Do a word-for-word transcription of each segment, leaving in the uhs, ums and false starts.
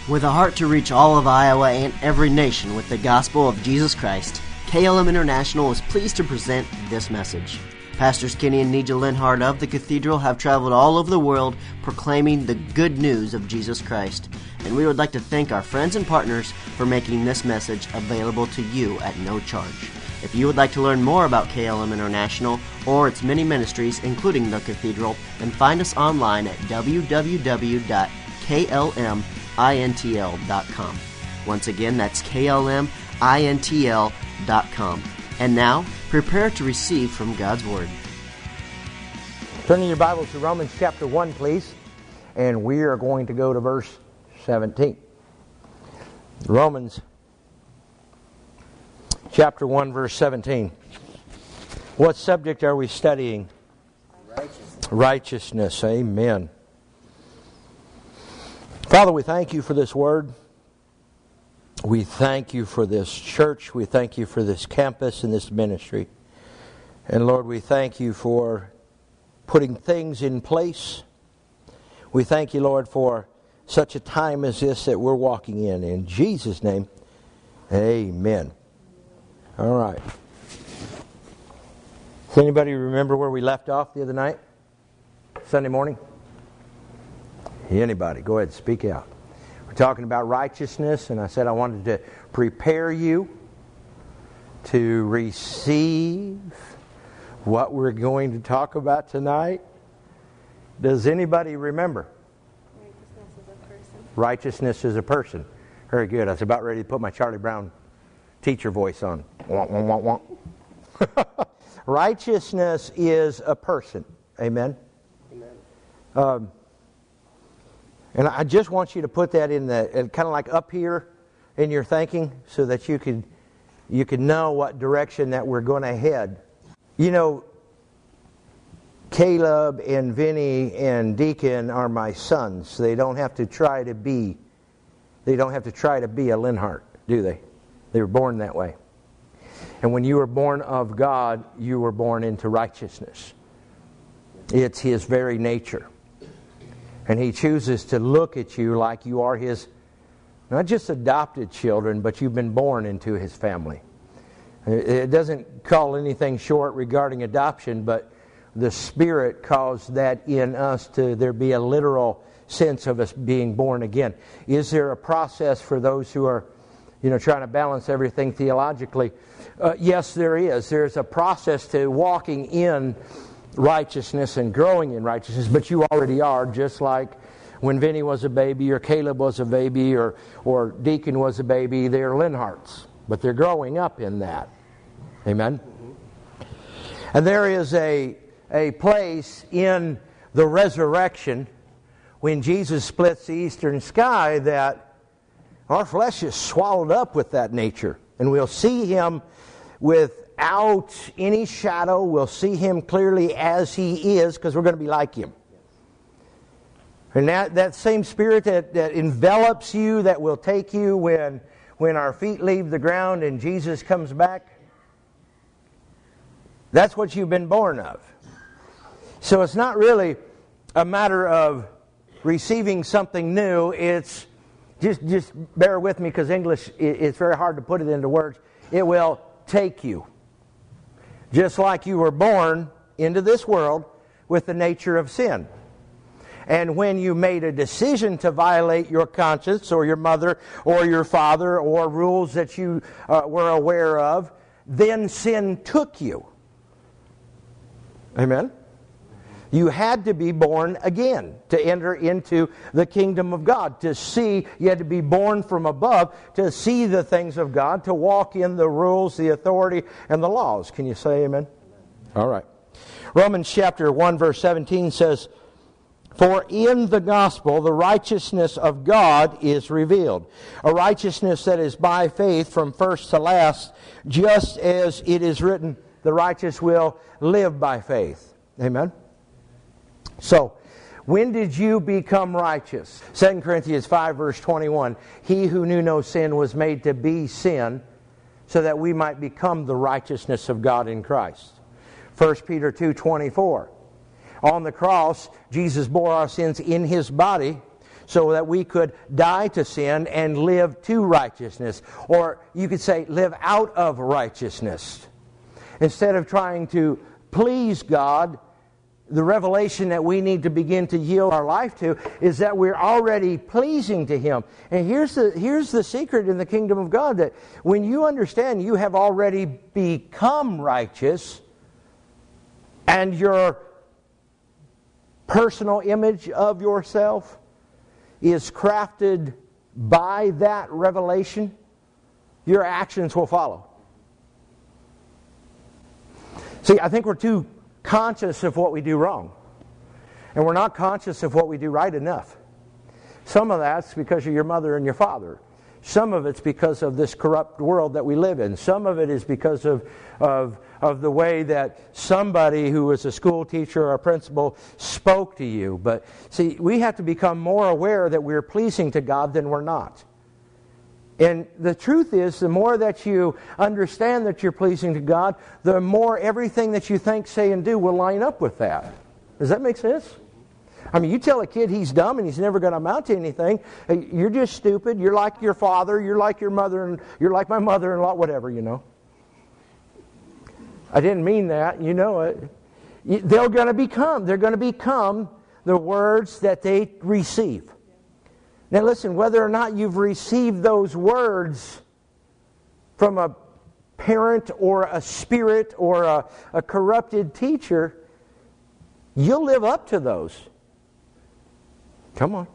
With a heart to reach all of Iowa and every nation with the gospel of Jesus Christ, K L M International is pleased to present this message. Pastors Kenny and Nija Linhart of the Cathedral have traveled all over the world proclaiming the good news of Jesus Christ, and we would like to thank our friends and partners for making this message available to you at no charge. If you would like to learn more about K L M International or its many ministries, including the Cathedral, then find us online at w w w dot k l m intl dot com. Once again, that's k l m intl dot com. And now, prepare to receive from God's Word. Turning your Bibles to Romans chapter one, please. And we are going to go to verse seventeen. Romans chapter one, verse seventeen. What subject are we studying? Righteousness. Righteousness. Amen. Father, we thank you for this word. We thank you for this church. We thank you for this campus and this ministry. And Lord, we thank you for putting things in place. We thank you, Lord, for such a time as this that we're walking in. In Jesus' name, amen. All right. Does anybody remember where we left off the other night? Sunday morning? Anybody? Go ahead, speak out. We're talking about righteousness, and I said I wanted to prepare you to receive what we're going to talk about tonight. Does anybody remember? Righteousness is a person. Righteousness is a person. Very good. I was about ready to put my Charlie Brown teacher voice on. Wah, wah, wah, wah. Righteousness is a person. Amen? Amen. Um, and I just want you to put that in the kind of like up here in your thinking, so that you can you can know what direction that we're going to head. You know, Caleb and Vinny and Deacon are my sons. They don't have to try to be. They don't have to try to be a Linhart, do they? They were born that way. And when you were born of God, you were born into righteousness. It's His very nature. And He chooses to look at you like you are His, not just adopted children, but you've been born into His family. It doesn't call anything short regarding adoption, but the Spirit caused that in us to there be a literal sense of us being born again. Is there a process for those who are, you know, trying to balance everything theologically? Uh, yes, there is. There's a process to walking in righteousness and growing in righteousness, but you already are, just like when Vinny was a baby, or Caleb was a baby, or, or Deacon was a baby. They're Linharts, but they're growing up in that. Amen? Mm-hmm. And there is a, a place in the resurrection when Jesus splits the eastern sky that our flesh is swallowed up with that nature. And we'll see Him without any shadow. We'll see Him clearly as He is, because we're going to be like Him. And that, that same Spirit that, that envelops you, that will take you when, when our feet leave the ground and Jesus comes back, that's what you've been born of. So it's not really a matter of receiving something new. It's Just just bear with me, because English, it's very hard to put it into words. It will take you. Just like you were born into this world with the nature of sin. And when you made a decision to violate your conscience, or your mother, or your father, or rules that you uh, were aware of, then sin took you. Amen? You had to be born again to enter into the kingdom of God. To see, you had to be born from above to see the things of God, to walk in the rules, the authority, and the laws. Can you say amen? All right. Romans chapter one, verse seventeen says, "For in the gospel the righteousness of God is revealed." A righteousness that is by faith from first to last, just as it is written, "The righteous will live by faith." Amen? So, when did you become righteous? Second Corinthians five, verse twenty-one. "He who knew no sin was made to be sin, so that we might become the righteousness of God in Christ." First Peter two, twenty-four. "On the cross, Jesus bore our sins in His body, so that we could die to sin and live to righteousness. Or you could say, live out of righteousness. Instead of trying to please God, the revelation that we need to begin to yield our life to is that we're already pleasing to Him. And here's the, here's the secret in the kingdom of God, that when you understand you have already become righteous, and your personal image of yourself is crafted by that revelation, your actions will follow. See, I think we're too conscious of what we do wrong. And we're not conscious of what we do right enough. Some of that's because of your mother and your father. Some of it's because of this corrupt world that we live in. Some of it is because of, of, of the way that somebody who was a school teacher or a principal spoke to you. But see, we have to become more aware that we're pleasing to God than we're not. And the truth is, the more that you understand that you're pleasing to God, the more everything that you think, say, and do will line up with that. Does that make sense? I mean, you tell a kid he's dumb and he's never going to amount to anything. You're just stupid. You're like your father. You're like your mother. And you're like my mother-in-law, whatever, you know. I didn't mean that. You know it. They're going to become. They're going to become the words that they receive. Now listen, whether or not you've received those words from a parent or a spirit or a, a corrupted teacher, you'll live up to those. Come on.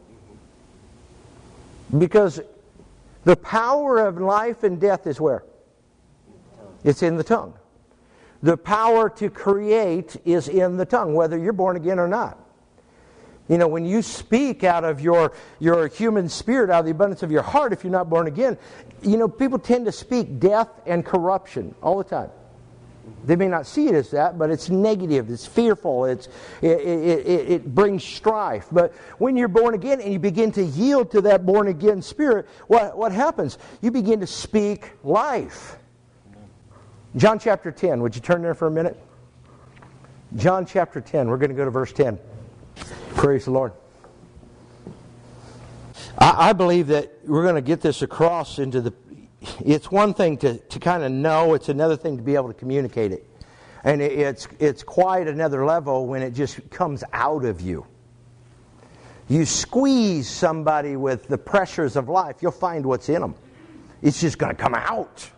Because the power of life and death is where? It's in the tongue. The power to create is in the tongue, whether you're born again or not. You know, when you speak out of your, your human spirit, out of the abundance of your heart, if you're not born again, you know, people tend to speak death and corruption all the time. They may not see it as that, but it's negative, it's fearful, it's, it, it, it, it brings strife. But when you're born again and you begin to yield to that born again spirit, what, what happens? You begin to speak life. John chapter ten, would you turn there for a minute? John chapter ten, we're going to go to verse ten. Praise the Lord. I, I believe that we're going to get this across into the... It's one thing to, to kind of know. It's another thing to be able to communicate it. And it, it's, it's quite another level when it just comes out of you. You squeeze somebody with the pressures of life, you'll find what's in them. It's just going to come out.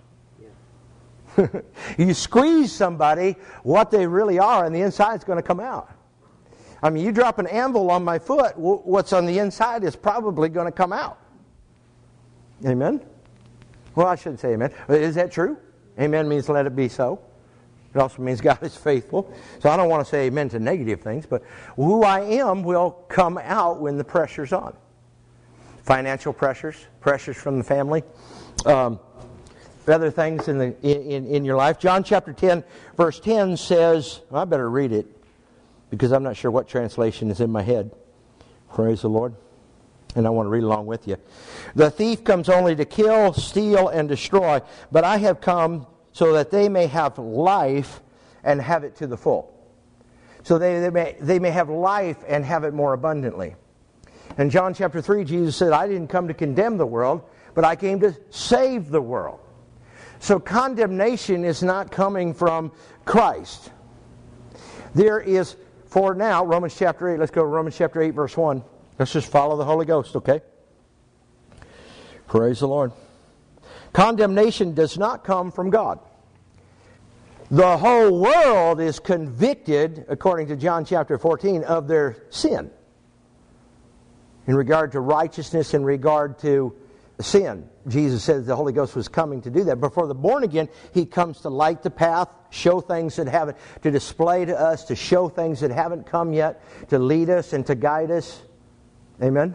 You squeeze somebody, what they really are, and the inside is going to come out. I mean, you drop an anvil on my foot, what's on the inside is probably going to come out. Amen? Well, I shouldn't say amen. Is that true? Amen means let it be so. It also means God is faithful. So I don't want to say amen to negative things, but who I am will come out when the pressure's on. Financial pressures, pressures from the family, um, other things in, the, in, in your life. John chapter ten, verse ten says, well, I better read it, because I'm not sure what translation is in my head. Praise the Lord. And I want to read along with you. The thief comes only to kill, steal, and destroy, but I have come so that they may have life and have it to the full. So they, they, may, they may have life and have it more abundantly. In John chapter three, Jesus said, I didn't come to condemn the world, but I came to save the world. So condemnation is not coming from Christ. There is... For now, Romans chapter eight, let's go to Romans chapter eight, verse one. Let's just follow the Holy Ghost, okay? Praise the Lord. Condemnation does not come from God. The whole world is convicted, according to John chapter fourteen, of their sin. In regard to righteousness, in regard to sin. Jesus said the Holy Ghost was coming to do that. But for the born again, He comes to light the path, show things that haven't, to display to us, to show things that haven't come yet, to lead us and to guide us. Amen?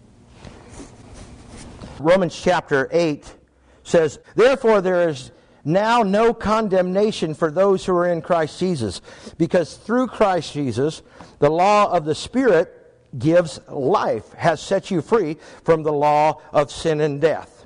Romans chapter eight says, therefore there is now no condemnation for those who are in Christ Jesus, because through Christ Jesus, the law of the Spirit gives life, has set you free from the law of sin and death.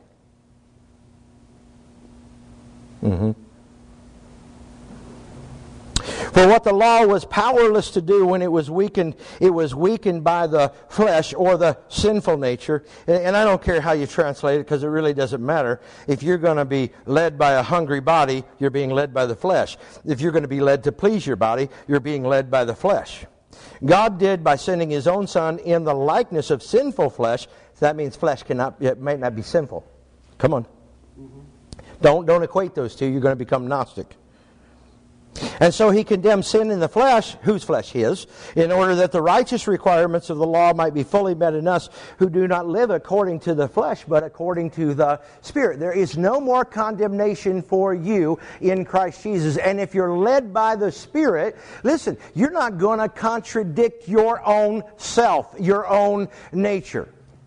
Mm-hmm. For what the law was powerless to do when it was weakened, it was weakened by the flesh or the sinful nature. And I don't care how you translate it because it really doesn't matter. If you're going to be led by a hungry body, you're being led by the flesh. If you're going to be led to please your body, you're being led by the flesh. God did by sending His own Son in the likeness of sinful flesh. So that means flesh cannot, it might not be sinful. Come on. Mm-hmm. Don't, don't equate those two. You're going to become Gnostic. And so He condemned sin in the flesh, whose flesh? His, in order that the righteous requirements of the law might be fully met in us who do not live according to the flesh, but according to the Spirit. There is no more condemnation for you in Christ Jesus. And if you're led by the Spirit, listen, you're not going to contradict your own self, your own nature.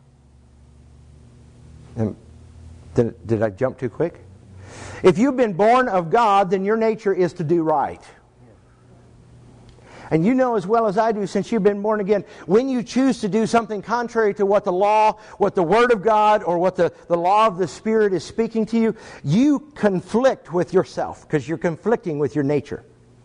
And did, did I jump too quick? If you've been born of God, then your nature is to do right. And you know as well as I do, since you've been born again, when you choose to do something contrary to what the law, what the Word of God, or what the, the law of the Spirit is speaking to you, you conflict with yourself because you're conflicting with your nature.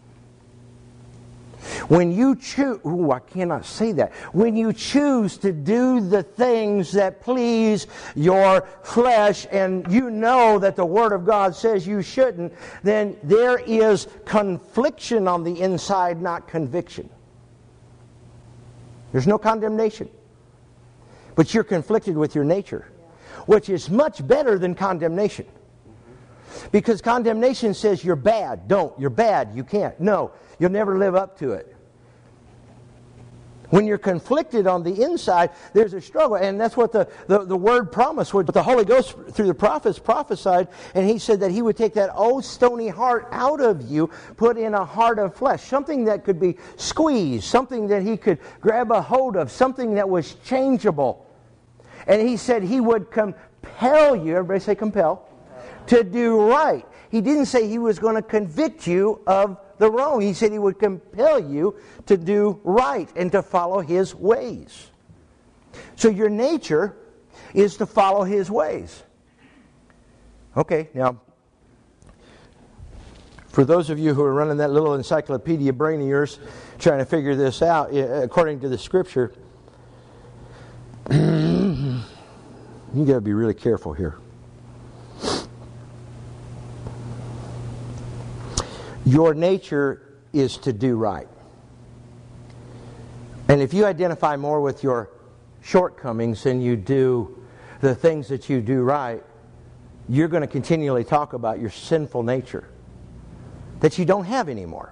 When you choose, ooh, I cannot say that. When you choose to do the things that please your flesh and you know that the Word of God says you shouldn't, then there is confliction on the inside, not conviction. There's no condemnation. But you're conflicted with your nature, which is much better than condemnation. Because condemnation says you're bad. Don't. You're bad. You can't. No. You'll never live up to it. When you're conflicted on the inside, there's a struggle. And that's what the, the, the word promised. But the Holy Ghost, through the prophets, prophesied. And He said that He would take that old stony heart out of you, put in a heart of flesh. Something that could be squeezed. Something that He could grab a hold of. Something that was changeable. And He said He would compel you. Everybody say compel. To do right. He didn't say He was going to convict you of the wrong. He said He would compel you to do right and to follow His ways. So your nature is to follow His ways. Okay, now, for those of you who are running that little encyclopedia brain of yours, trying to figure this out, according to the Scripture, you got to be really careful here. Your nature is to do right. And if you identify more with your shortcomings than you do the things that you do right, you're going to continually talk about your sinful nature that you don't have anymore.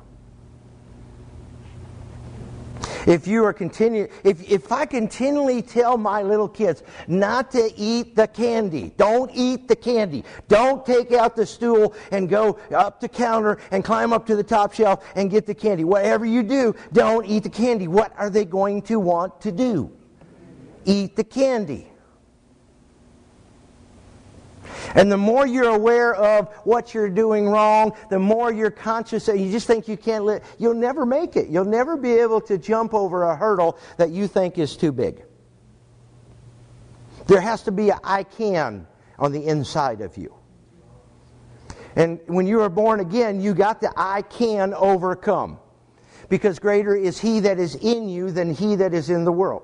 If you are continue, if if I continually tell my little kids not to eat the candy, don't eat the candy, don't take out the stool and go up the counter and climb up to the top shelf and get the candy. Whatever you do, don't eat the candy. What are they going to want to do? Eat the candy. And the more you're aware of what you're doing wrong, the more you're conscious that you just think you can't live, you'll never make it. You'll never be able to jump over a hurdle that you think is too big. There has to be a I can on the inside of you. And when you are born again, you got the I can overcome. Because greater is He that is in you than he that is in the world.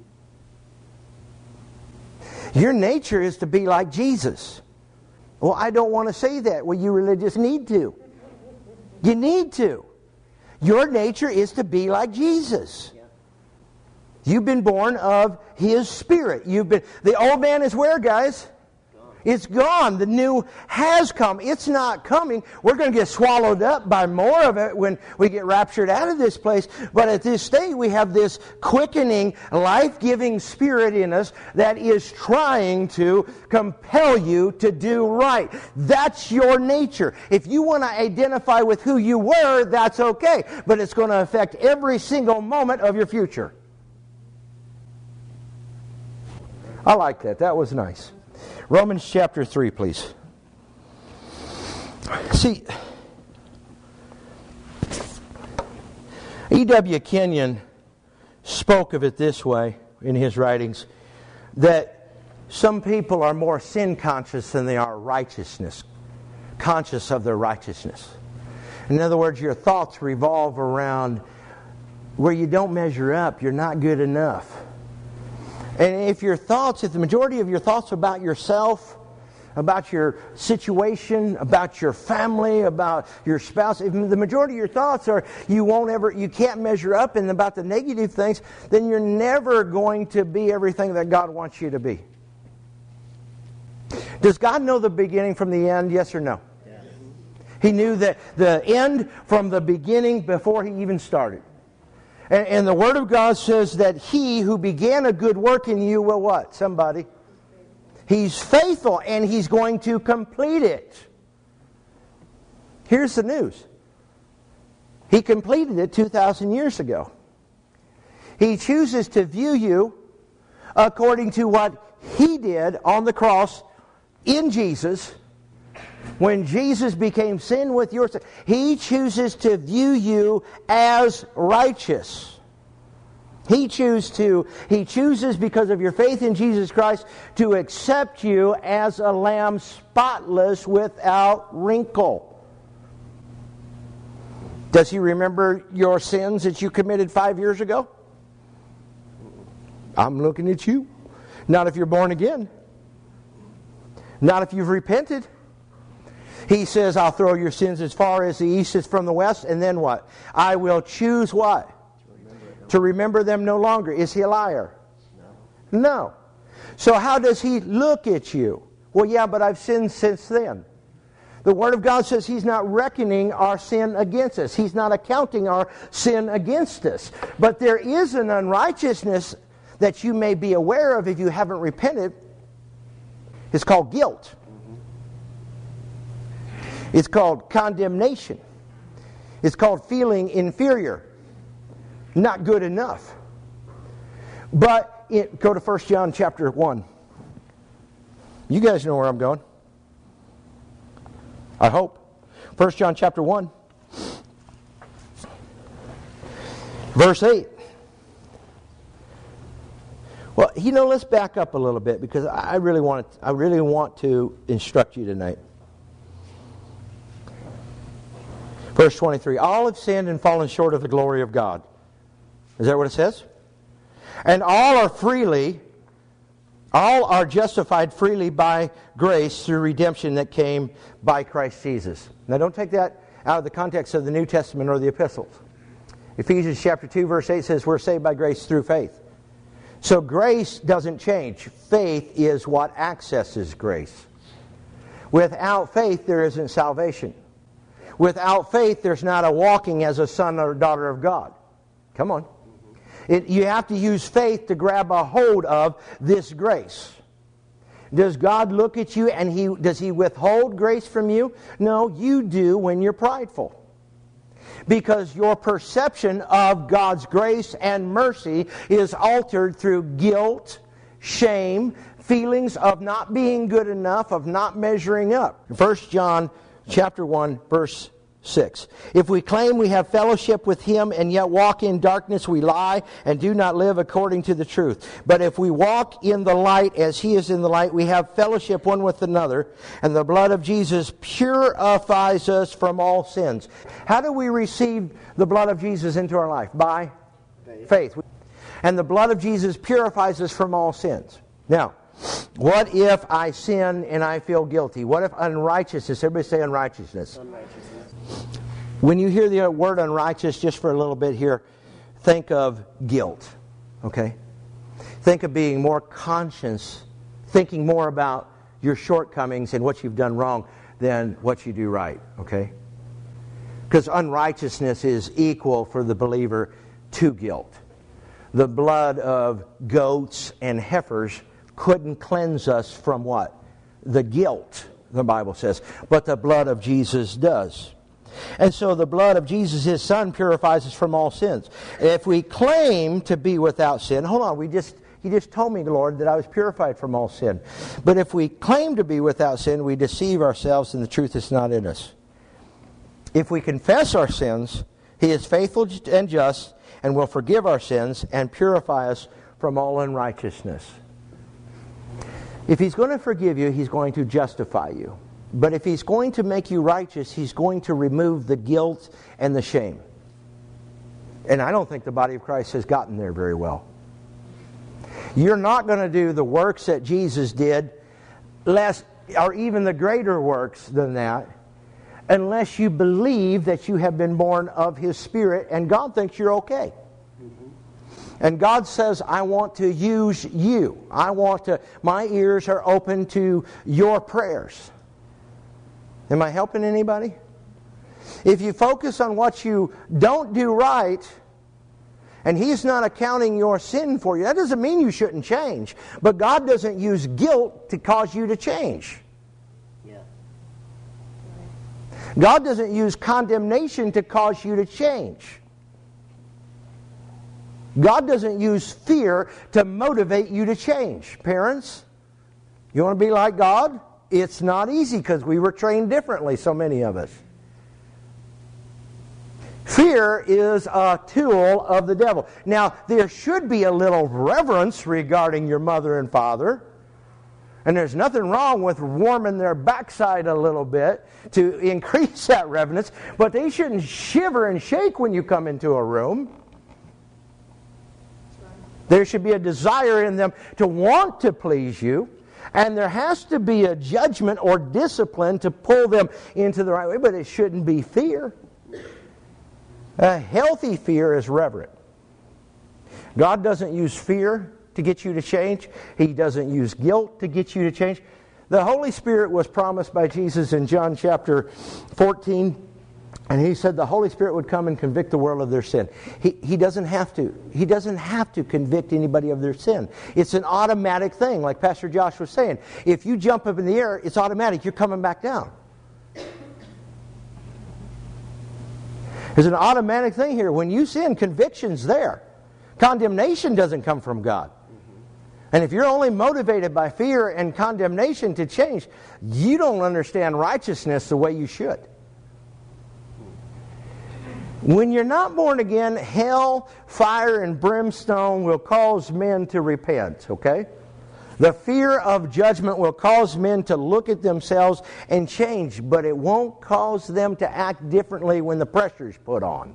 Your nature is to be like Jesus. Well, I don't want to say that. Well, you religious need to. You need to. Your nature is to be like Jesus. You've been born of His Spirit. You've been. The old man is where, guys? It's gone. The new has come. It's not coming. We're going to get swallowed up by more of it when we get raptured out of this place. But at this state, we have this quickening, life-giving Spirit in us that is trying to compel you to do right. That's your nature. If you want to identify with who you were, that's okay. But it's going to affect every single moment of your future. I like that. That was nice. Romans chapter three, please. See, E W Kenyon spoke of it this way in his writings, that some people are more sin conscious than they are righteousness, conscious of their righteousness. In other words, your thoughts revolve around where you don't measure up, you're not good enough. And if your thoughts, if the majority of your thoughts are about yourself, about your situation, about your family, about your spouse, if the majority of your thoughts are you won't ever, you can't measure up and about the negative things, then you're never going to be everything that God wants you to be. Does God know the beginning from the end, yes or no? Yes. He knew that the end from the beginning before He even started. And, and the Word of God says that He who began a good work in you will what? Somebody. He's faithful and He's going to complete it. Here's the news. He completed it two thousand years ago. He chooses to view you according to what He did on the cross in Jesus. When Jesus became sin with your sin, He chooses to view you as righteous. He chooses to, He chooses because of your faith in Jesus Christ to accept you as a lamb spotless without wrinkle. Does He remember your sins that you committed five years ago? I'm looking at you. Not if you're born again. Not if you've repented. He says, I'll throw your sins as far as the east is from the west, and then what? I will choose what? To remember, to remember them no longer. Is He a liar? No. No. So how does He look at you? Well, yeah, but I've sinned since then. The Word of God says He's not reckoning our sin against us. He's not accounting our sin against us. But there is an unrighteousness that you may be aware of if you haven't repented. It's called guilt. It's called condemnation. It's called feeling inferior. Not good enough. But it, go to First John chapter one. You guys know where I'm going. I hope. First John chapter one. Verse eight. Well, you know, let's back up a little bit because I really want to, I really want to instruct you tonight. Verse twenty-three, all have sinned and fallen short of the glory of God. Is that what it says? And all are freely, all are justified freely by grace through redemption that came by Christ Jesus. Now don't take that out of the context of the New Testament or the epistles. Ephesians chapter two verse eight says we're saved by grace through faith. So grace doesn't change. Faith is what accesses grace. Without faith there isn't salvation. Without faith, there's not a walking as a son or daughter of God. Come on. It, you have to use faith to grab a hold of this grace. Does God look at you and he does He withhold grace from you? No, you do when you're prideful. Because your perception of God's grace and mercy is altered through guilt, shame, feelings of not being good enough, of not measuring up. First John chapter one, verse six. If we claim we have fellowship with Him and yet walk in darkness, we lie and do not live according to the truth. But if we walk in the light as He is in the light, we have fellowship one with another, and the blood of Jesus purifies us from all sins. How do we receive the blood of Jesus into our life? By faith. Faith. And the blood of Jesus purifies us from all sins. Now, what if I sin and I feel guilty? What if unrighteousness? Everybody say unrighteousness. Unrighteousness. When you hear the word unrighteous, just for a little bit here, think of guilt. Okay? Think of being more conscious, thinking more about your shortcomings and what you've done wrong than what you do right. Okay? Because unrighteousness is equal for the believer to guilt. The blood of goats and heifers couldn't cleanse us from what? The guilt, the Bible says. But the blood of Jesus does. And so the blood of Jesus, His Son, purifies us from all sins. If we claim to be without sin, hold on, we just He just told me, Lord, that I was purified from all sin. But if we claim to be without sin, we deceive ourselves and the truth is not in us. If we confess our sins, He is faithful and just and will forgive our sins and purify us from all unrighteousness. If He's going to forgive you, He's going to justify you. But if He's going to make you righteous, He's going to remove the guilt and the shame. And I don't think the body of Christ has gotten there very well. You're not going to do the works that Jesus did, less, or even the greater works than that, unless you believe that you have been born of His Spirit and God thinks you're okay. And God says, I want to use you. I want to, my ears are open to your prayers. Am I helping anybody? If you focus on what you don't do right, and He's not accounting your sin for you, that doesn't mean you shouldn't change. But God doesn't use guilt to cause you to change. Yeah. God doesn't use condemnation to cause you to change. God doesn't use fear to motivate you to change. Parents, you want to be like God? It's not easy because we were trained differently, so many of us. Fear is a tool of the devil. Now, there should be a little reverence regarding your mother and father. And there's nothing wrong with warming their backside a little bit to increase that reverence. But they shouldn't shiver and shake when you come into a room. There should be a desire in them to want to please you. And there has to be a judgment or discipline to pull them into the right way. But it shouldn't be fear. A healthy fear is reverent. God doesn't use fear to get you to change. He doesn't use guilt to get you to change. The Holy Spirit was promised by Jesus in John chapter fourteen. And He said the Holy Spirit would come and convict the world of their sin. He, he doesn't have to. He doesn't have to convict anybody of their sin. It's an automatic thing, like Pastor Josh was saying. If you jump up in the air, it's automatic. You're coming back down. There's an automatic thing here. When you sin, conviction's there. Condemnation doesn't come from God. And if you're only motivated by fear and condemnation to change, you don't understand righteousness the way you should. When you're not born again, hell, fire, and brimstone will cause men to repent, okay? The fear of judgment will cause men to look at themselves and change, but it won't cause them to act differently when the pressure is put on.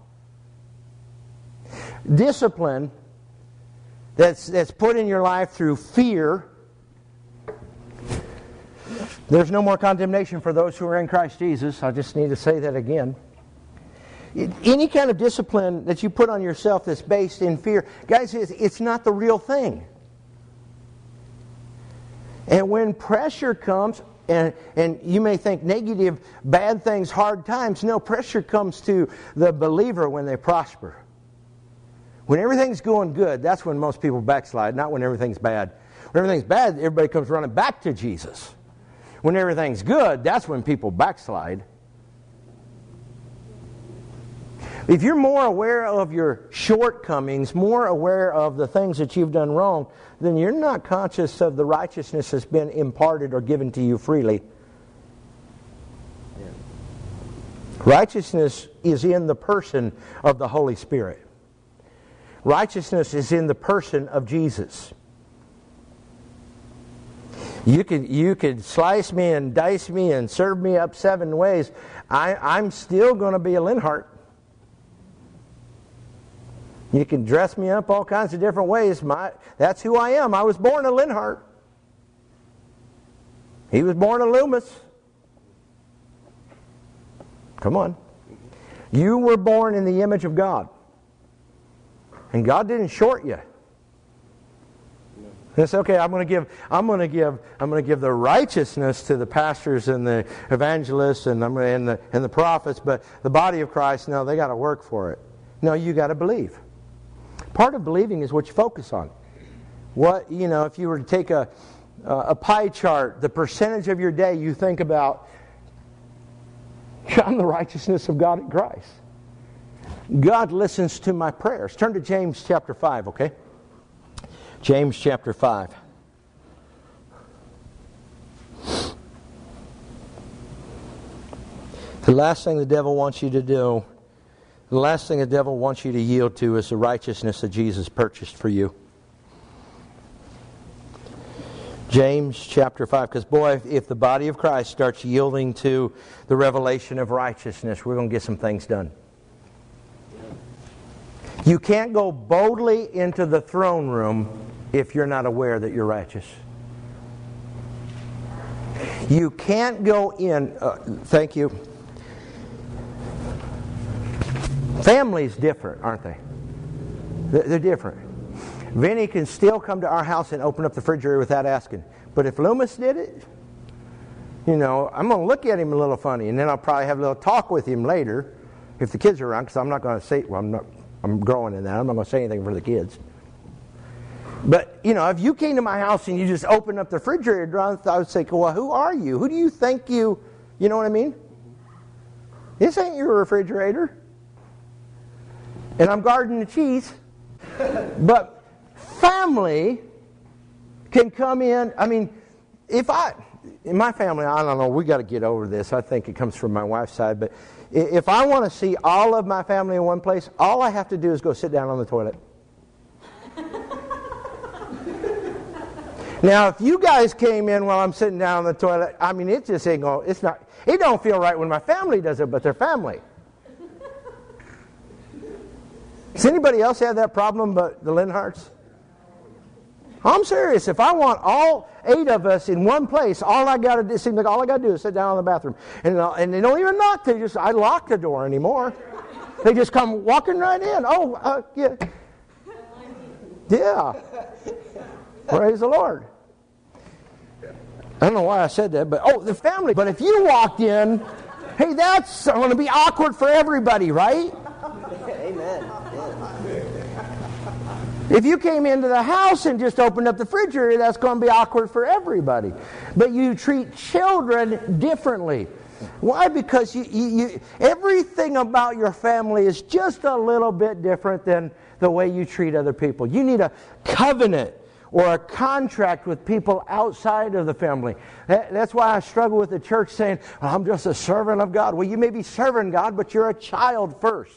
Discipline that's, that's put in your life through fear. There's no more condemnation for those who are in Christ Jesus. I just need to say that again. Any kind of discipline that you put on yourself that's based in fear, guys, it's, it's not the real thing. And when pressure comes, and, and you may think negative, bad things, hard times, no, pressure comes to the believer when they prosper. When everything's going good, that's when most people backslide, not when everything's bad. When everything's bad, everybody comes running back to Jesus. When everything's good, that's when people backslide. If you're more aware of your shortcomings, more aware of the things that you've done wrong, then you're not conscious of the righteousness that's been imparted or given to you freely. Yeah. Righteousness is in the person of the Holy Spirit. Righteousness is in the person of Jesus. You could, you could slice me and dice me and serve me up seven ways. I, I'm still going to be a Linhart. You can dress me up all kinds of different ways. My, that's who I am. I was born a Linhart. He was born a Loomis. Come on. You were born in the image of God. And God didn't short you. It's okay. I'm going to give. I'm going to give. I'm going to give the righteousness to the pastors and the evangelists and and the and the prophets. But the body of Christ, no, they got to work for it. No, you got to believe. Part of believing is what you focus on. What, you know, if you were to take a, a pie chart, the percentage of your day you think about, I'm the righteousness of God in Christ. God listens to my prayers. Turn to James chapter five, okay? James chapter five. The last thing the devil wants you to do, the last thing the devil wants you to yield to is the righteousness that Jesus purchased for you. James chapter five, because boy, if, if the body of Christ starts yielding to the revelation of righteousness, we're going to get some things done. You can't go boldly into the throne room if you're not aware that you're righteous. You can't go in... Uh, thank you. Families different, aren't they? They're different. Vinny can still come to our house and open up the refrigerator without asking. But if Loomis did it, you know, I'm going to look at him a little funny, and then I'll probably have a little talk with him later if the kids are around, because I'm not going to say, well, I'm not, I'm growing in that. I'm not going to say anything for the kids. But, you know, if you came to my house and you just opened up the refrigerator, I would say, well, who are you? Who do you think you, you know what I mean? This ain't your refrigerator. And I'm guarding the cheese. But family can come in. I mean, if I, in my family, I don't know, we got to get over this. I think it comes from my wife's side. But if I want to see all of my family in one place, all I have to do is go sit down on the toilet. Now, if you guys came in while I'm sitting down on the toilet, I mean, it just ain't going, it's not, it don't feel right when my family does it, but their family. Does anybody else have that problem but the Linharts? I'm serious. If I want all eight of us in one place, all I got to do, seems like all I got to do is sit down in the bathroom, and and they don't even knock. They just I lock the door anymore. They just come walking right in. Oh, uh, yeah, yeah. Praise the Lord. I don't know why I said that, but oh, the family. But if you walked in, hey, that's going to be awkward for everybody, right? Amen. If you came into the house and just opened up the refrigerator, that's going to be awkward for everybody. But you treat children differently. Why? Because you, you, you, everything about your family is just a little bit different than the way you treat other people. You need a covenant or a contract with people outside of the family. That, that's why I struggle with the church saying, well, I'm just a servant of God. Well, you may be serving God, but you're a child first.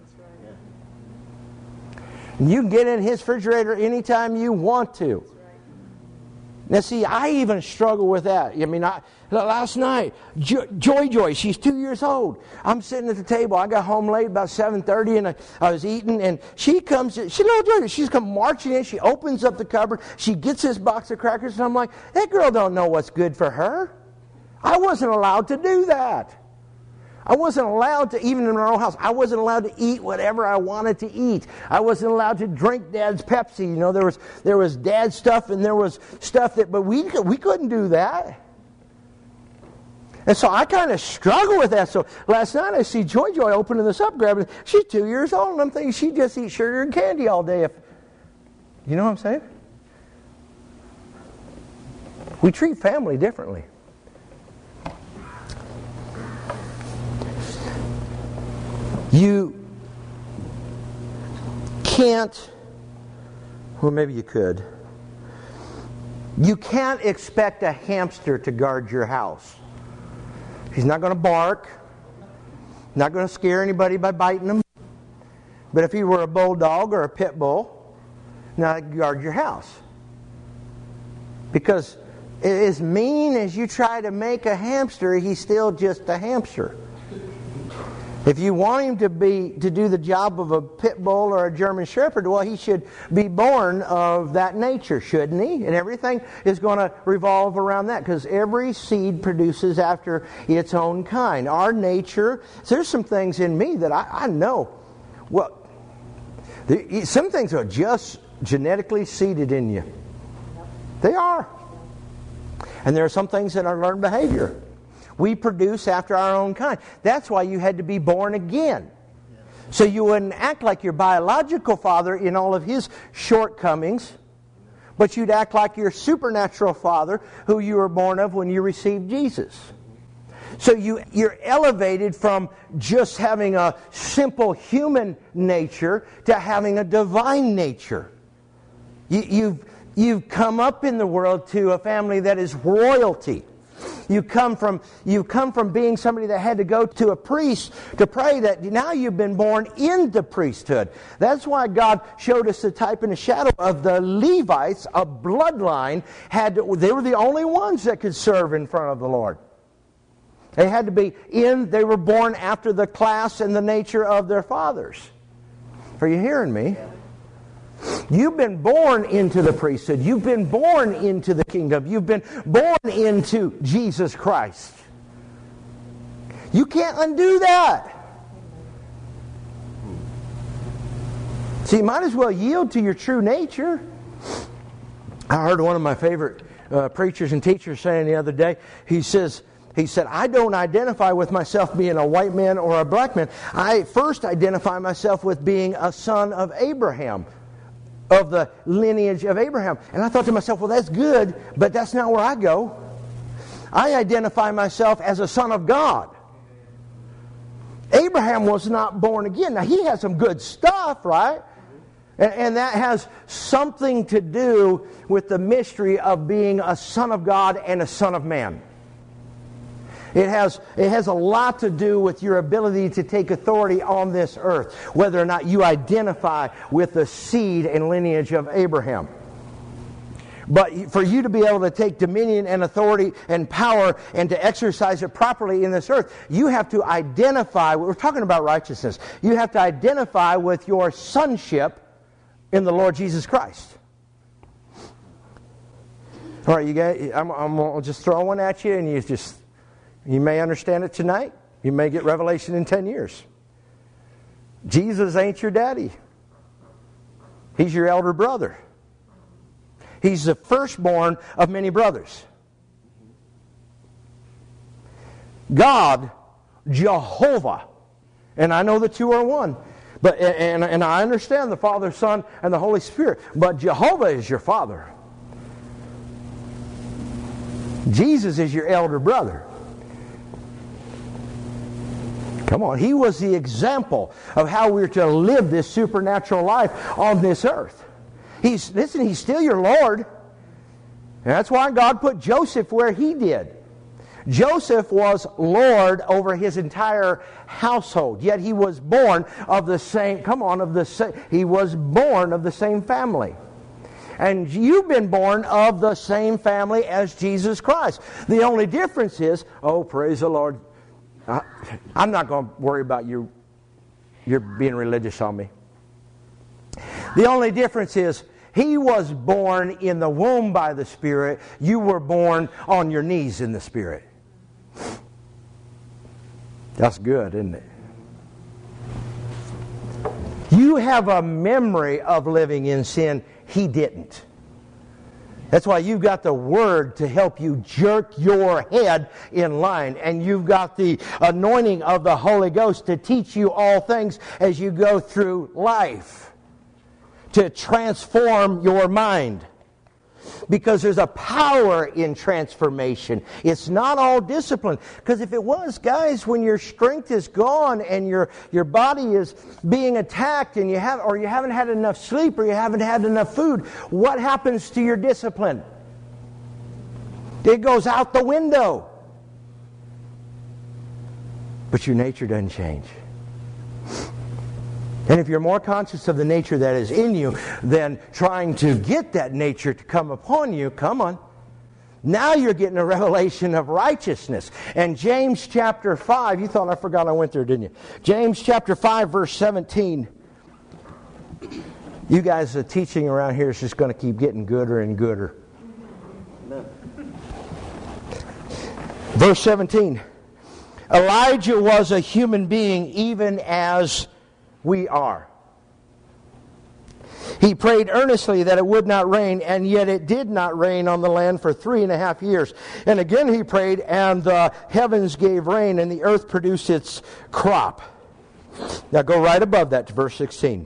You can get in His refrigerator anytime you want to. Now, see, I even struggle with that. I mean, I, last night, jo- Joy Joy, she's two years old. I'm sitting at the table. I got home late, about seven thirty, and I, I was eating, and she comes, she knows Joy Joy. She's come marching in. She opens up the cupboard. She gets this box of crackers, and I'm like, that girl don't know what's good for her. I wasn't allowed to do that. I wasn't allowed to, even in our own house, I wasn't allowed to eat whatever I wanted to eat. I wasn't allowed to drink Dad's Pepsi. You know, there was there was Dad's stuff and there was stuff that, but we we couldn't do that. And so I kind of struggle with that. So last night I see Joy Joy opening this up, grabbing it. She's two years old, and I'm thinking she just eats sugar and candy all day. If you know what I'm saying? We treat family differently. You can't, well, maybe you could. You can't expect a hamster to guard your house. He's not going to bark, not going to scare anybody by biting them. But if he were a bulldog or a pit bull, now guard your house. Because as mean as you try to make a hamster, he's still just a hamster. If you want him to be to do the job of a pit bull or a German shepherd, well, he should be born of that nature, shouldn't he? And everything is going to revolve around that, because every seed produces after its own kind. Our nature, so there's some things in me that I, I know. Well, the, some things are just genetically seeded in you. They are. And there are some things that are learned behavior. We produce after our own kind. That's why you had to be born again. So you wouldn't act like your biological father in all of his shortcomings, but you'd act like your supernatural father who you were born of when you received Jesus. So you, you're elevated from just having a simple human nature to having a divine nature. You, you've, you've come up in the world to a family that is royalty. You come from you come from being somebody that had to go to a priest to pray, that now you've been born into priesthood. That's why God showed us the type and the shadow of the Levites, a bloodline. Had to, they were the only ones that could serve in front of the Lord. They had to be in, they were born after the class and the nature of their fathers. Are you hearing me? You've been born into the priesthood. You've been born into the kingdom. You've been born into Jesus Christ. You can't undo that. So you might as well yield to your true nature. I heard one of my favorite uh, preachers and teachers saying the other day, he says, He said, I don't identify with myself being a white man or a black man. I first identify myself with being a son of Abraham, of the lineage of Abraham. And I thought to myself, well, that's good, but that's not where I go. I identify myself as a son of God. Abraham was not born again. Now, he had some good stuff, right? And, and that has something to do with the mystery of being a son of God and a son of man. It has, it has a lot to do with your ability to take authority on this earth, whether or not you identify with the seed and lineage of Abraham. But for you to be able to take dominion and authority and power and to exercise it properly in this earth, you have to identify, we're talking about righteousness, you have to identify with your sonship in the Lord Jesus Christ. All right, you guys, I'm, I'm going to just throw one at you and you just... You may understand it tonight. You may get revelation in ten years. Jesus ain't your daddy. He's your elder brother. He's the firstborn of many brothers. God, Jehovah, and I know the two are one, but and, and I understand the Father, Son, and the Holy Spirit, but Jehovah is your father. Jesus is your elder brother. Come on, he was the example of how we're to live this supernatural life on this earth. He's, listen, he's still your Lord. And that's why God put Joseph where he did. Joseph was Lord over his entire household, yet he was born of the same, come on, of the same, he was born of the same family. And you've been born of the same family as Jesus Christ. The only difference is, oh, praise the Lord, I, I'm not going to worry about you you're being religious on me. The only difference is he was born in the womb by the Spirit. You were born on your knees in the Spirit. That's good, isn't it? You have a memory of living in sin. He didn't. That's why you've got the Word to help you jerk your head in line. And you've got the anointing of the Holy Ghost to teach you all things as you go through life. To transform your mind. Because there's a power in transformation. It's not all discipline. Because if it was, guys, when your strength is gone and your, your body is being attacked and you have, or you haven't had enough sleep or you haven't had enough food, what happens to your discipline? It goes out the window. But your nature doesn't change. And if you're more conscious of the nature that is in you than trying to get that nature to come upon you, come on. Now you're getting a revelation of righteousness. And James chapter five, you thought I forgot I went there, didn't you? James chapter five, verse seventeen. You guys, the teaching around here is just going to keep getting gooder and gooder. Verse seventeen. Elijah was a human being even as we are. He prayed earnestly that it would not rain, and yet it did not rain on the land for three and a half years. And again he prayed, and the heavens gave rain, and the earth produced its crop. Now go right above that to verse sixteen.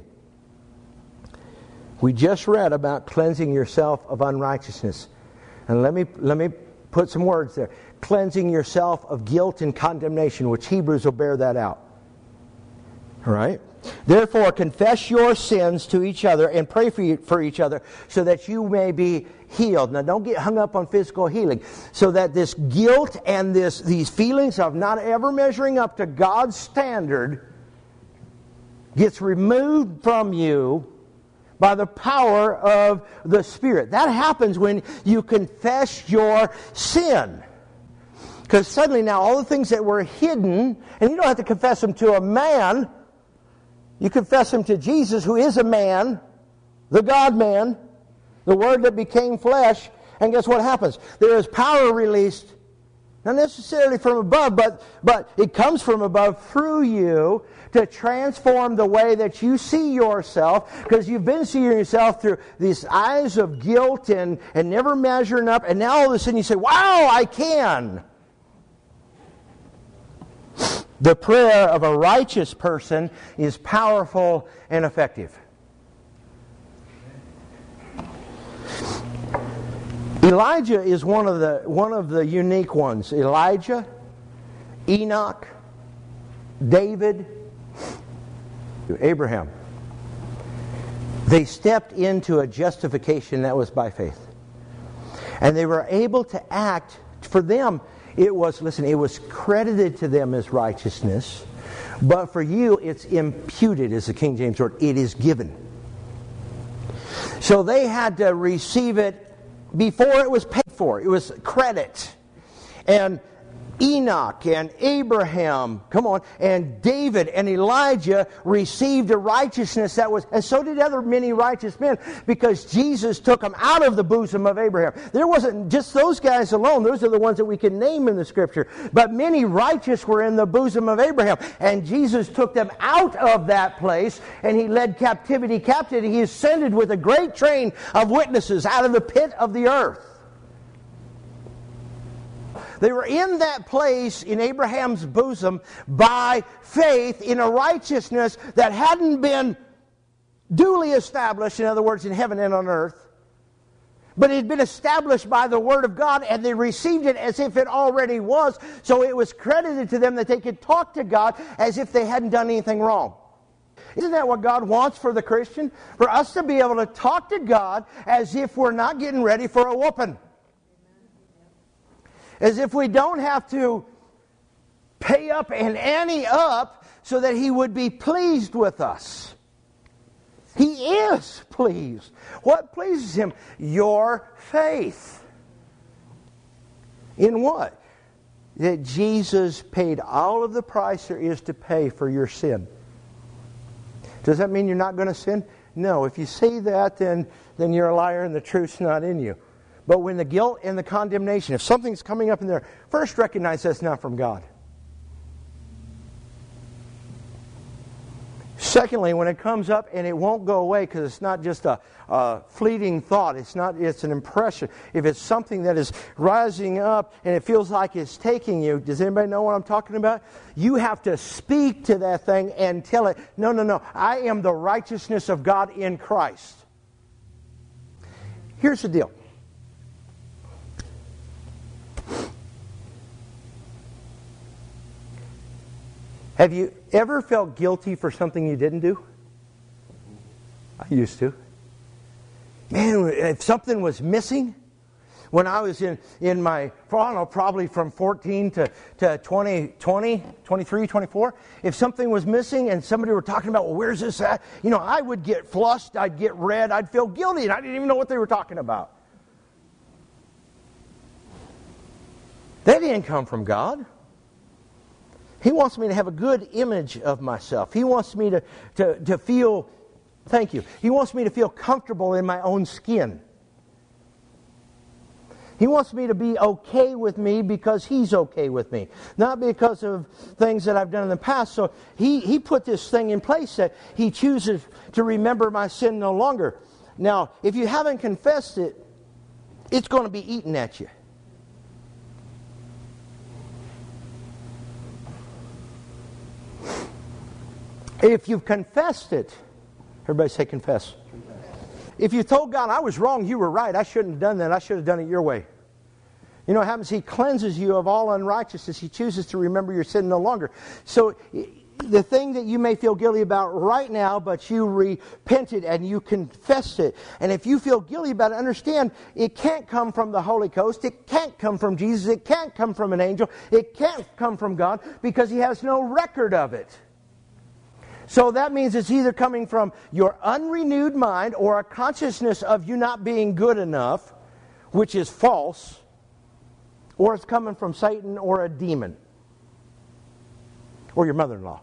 We just read about cleansing yourself of unrighteousness. And let me, let me put some words there. Cleansing yourself of guilt and condemnation, which Hebrews will bear that out. All right? Therefore, confess your sins to each other and pray for, you, for each other so that you may be healed. Now, don't get hung up on physical healing. So that this guilt and this these feelings of not ever measuring up to God's standard gets removed from you by the power of the Spirit. That happens when you confess your sin. Because suddenly now all the things that were hidden, and you don't have to confess them to a man, you confess them to Jesus, who is a man, the God-man, the Word that became flesh, and guess what happens? There is power released, not necessarily from above, but, but it comes from above through you to transform the way that you see yourself, because you've been seeing yourself through these eyes of guilt and, and never measuring up, and now all of a sudden you say, wow, I can. The prayer of a righteous person is powerful and effective. Elijah is one of the one of the unique ones. Elijah, Enoch, David, Abraham. They stepped into a justification that was by faith. And they were able to act. For them, it was, listen, it was credited to them as righteousness. But for you, it's imputed, as the King James word. It is given. So they had to receive it before it was paid for. It was credit. And Enoch and Abraham, come on, and David and Elijah received a righteousness that was, and so did other many righteous men, because Jesus took them out of the bosom of Abraham. There wasn't just those guys alone. Those are the ones that we can name in the Scripture. But many righteous were in the bosom of Abraham. And Jesus took them out of that place, and He led captivity captive. He ascended with a great train of witnesses out of the pit of the earth. They were in that place in Abraham's bosom by faith in a righteousness that hadn't been duly established, in other words, in heaven and on earth. But it had been established by the Word of God, and they received it as if it already was. So it was credited to them that they could talk to God as if they hadn't done anything wrong. Isn't that what God wants for the Christian? For us to be able to talk to God as if we're not getting ready for a whooping. As if we don't have to pay up and ante up so that He would be pleased with us. He is pleased. What pleases Him? Your faith. In what? That Jesus paid all of the price there is to pay for your sin. Does that mean you're not going to sin? No. If you say that, then, then you're a liar and the truth's not in you. But when the guilt and the condemnation, if something's coming up in there, first recognize that's not from God. Secondly, when it comes up and it won't go away because it's not just a, a fleeting thought, it's not. It's an impression. If it's something that is rising up and it feels like it's taking you, does anybody know what I'm talking about? You have to speak to that thing and tell it, no, no, no, I am the righteousness of God in Christ. Here's the deal. Have you ever felt guilty for something you didn't do? I used to. Man, if something was missing, when I was in, in my, I don't know, probably from fourteen to, to twenty, twenty, twenty-three, twenty-four, if something was missing and somebody were talking about, well, where's this at? You know, I would get flushed, I'd get red, I'd feel guilty, and I didn't even know what they were talking about. That didn't come from God. He wants me to have a good image of myself. He wants me to, to, to feel, thank you, He wants me to feel comfortable in my own skin. He wants me to be okay with me because He's okay with me. Not because of things that I've done in the past. So He, he put this thing in place that He chooses to remember my sin no longer. Now, if you haven't confessed it, it's going to be eaten at you. If you've confessed it, everybody say confess. confess. If you told God, I was wrong, you were right, I shouldn't have done that, I should have done it your way. You know what happens? He cleanses you of all unrighteousness. He chooses to remember your sin no longer. So the thing that you may feel guilty about right now, but you repented and you confessed it. And if you feel guilty about it, understand it can't come from the Holy Ghost. It can't come from Jesus. It can't come from an angel. It can't come from God because He has no record of it. So that means it's either coming from your unrenewed mind or a consciousness of you not being good enough, which is false, or it's coming from Satan or a demon or your mother-in-law.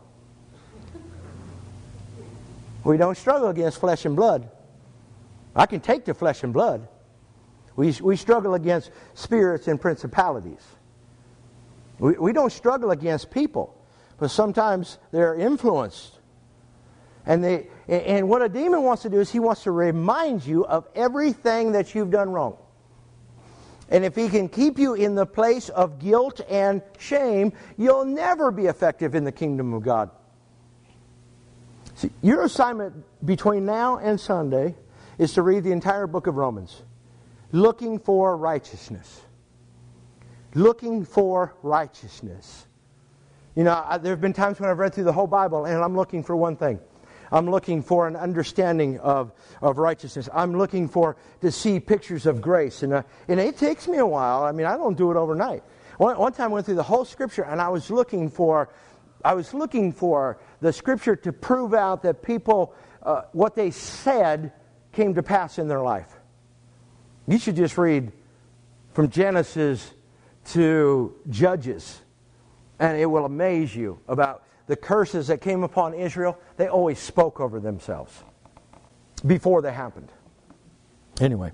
We don't struggle against flesh and blood. I can take the flesh and blood. We, we struggle against spirits and principalities. We, we don't struggle against people, but sometimes they're influenced. And they and what a demon wants to do is he wants to remind you of everything that you've done wrong. And if he can keep you in the place of guilt and shame, you'll never be effective in the kingdom of God. See, your assignment between now and Sunday is to read the entire book of Romans, looking for righteousness. Looking for righteousness. You know, I, there have been times when I've read through the whole Bible and I'm looking for one thing. I'm looking for an understanding of, of righteousness. I'm looking for to see pictures of grace. And, uh, and it takes me a while. I mean, I don't do it overnight. One, one time I went through the whole Scripture and I was looking for I was looking for the Scripture to prove out that people, uh, what they said came to pass in their life. You should just read from Genesis to Judges, and it will amaze you about the curses that came upon Israel. They always spoke over themselves before they happened. Anyway,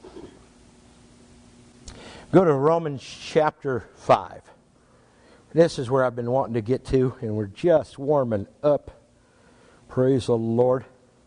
go to Romans chapter five. This is where I've been wanting to get to, and we're just warming up. Praise the Lord.